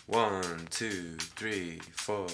1, 2, 3, 4.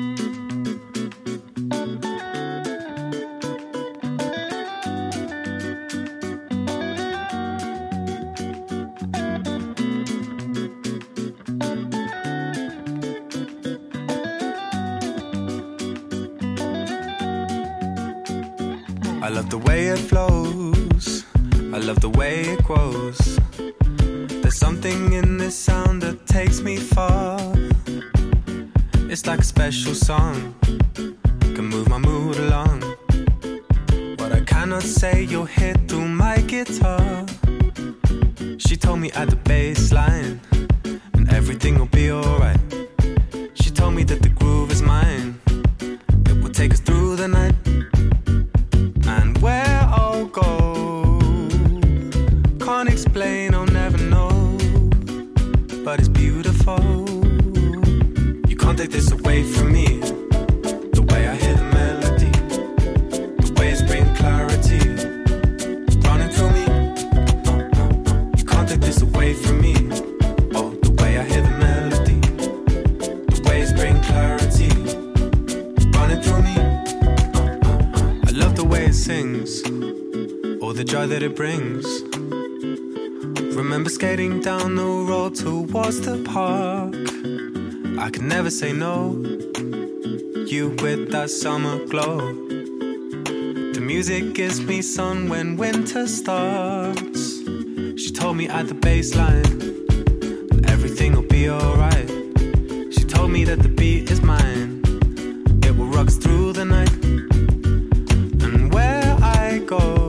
I love the way it flows, I love the way it grows. There's something in this sound that takes me far. It's like a special song, can move my mood along. What I cannot say you'll hear through my guitar. She told me at the bass line, and everything will be alright. She told me that the groove is mine, it will take us through the night. And where I'll go, can't explain, I'll never know. But it's beautiful. You can't take this away from me. The way I hear the melody, the way it's bringing clarity, running through me. You can't take this away from me. Oh, the way I hear the melody, the way it's bringing clarity, running through me. I love the way it sings, all the joy that it brings. Remember skating down the road towards the park. I could never say no, you with that summer glow. The music gives me sun when winter starts. She told me at the bass line, and everything will be alright. She told me that the beat is mine, it will rock us through the night. And where I go,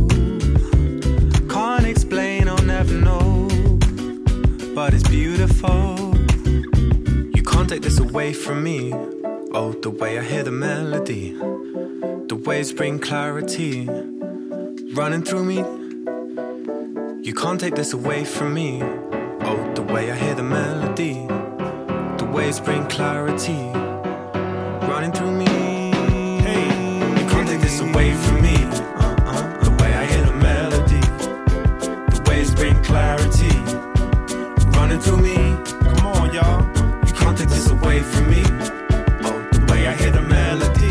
can't explain, I'll never know. But it's beautiful. You can't take this away from me. Oh, the way I hear the melody, the waves bring clarity, running through me. You can't take this away from me. Oh, the way I hear the melody, the waves bring clarity, running through me. Hey, you can't take this away from me. The way I hear the melody, the waves bring clarity, running through me. Come on, y'all. You can't take this away from me. Oh, the way I hear the melody,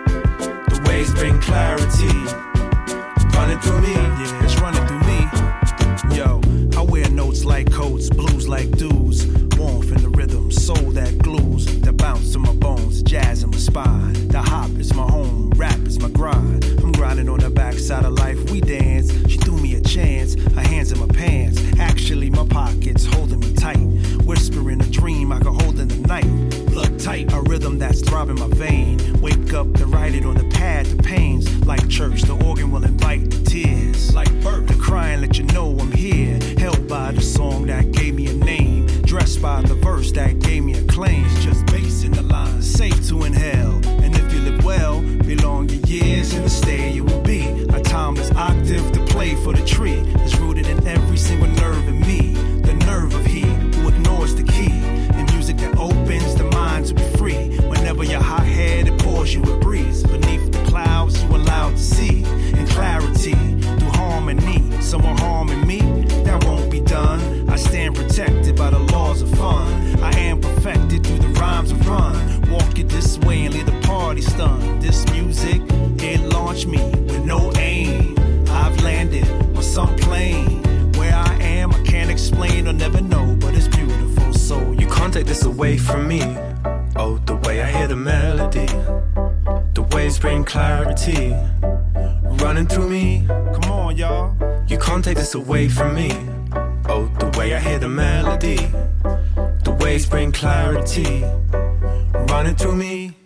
the waves bring clarity, running through me. Yeah, it's running through me. Yo, I wear notes like coats, blues like dudes, warmth in the rhythm, soul that glues, that bounce to my bones, jazz in my spine. The hop is my home, rap is my grind. I'm grinding on the backside of life, we dance. She threw me a chance, her hands in my pants. Actually, my pockets holding me tight. Whispering a dream I could hold in the night. Blood tight, a rhythm that's throbbing my vein. Wake up to write it on the pad, the pains. Like church, the organ will invite the tears. Like birth, the crying let you know I'm here. Held by the song that gave me a name. Dressed by the verse that gave me a claim. It's just bass in the line, safe to inhale. And if you live well, belong your years in the stay you will be. A timeless octave to play for the tree. It's rooted in every single nerve in me. The nerve of he who ignores the key. In music that opens the mind to be free. Whenever your hot head, it pours you a breeze. Beneath the clouds you allowed to see. In clarity, through harmony. Someone harming me, that won't be done. I stand protected by the laws of fun. I am perfected through the rhymes of run. Walk it this way and leave the party stunned. This music, it launched me with no aim. I've landed on some plane. Where I am, I can't explain or never know, but it's beautiful. So You can't take this away from me. Oh, the way I hear the melody, the waves bring clarity, running through me. come on, y'all. You can't take this away from me. Oh, the way I hear the melody, the waves bring clarity, running through me.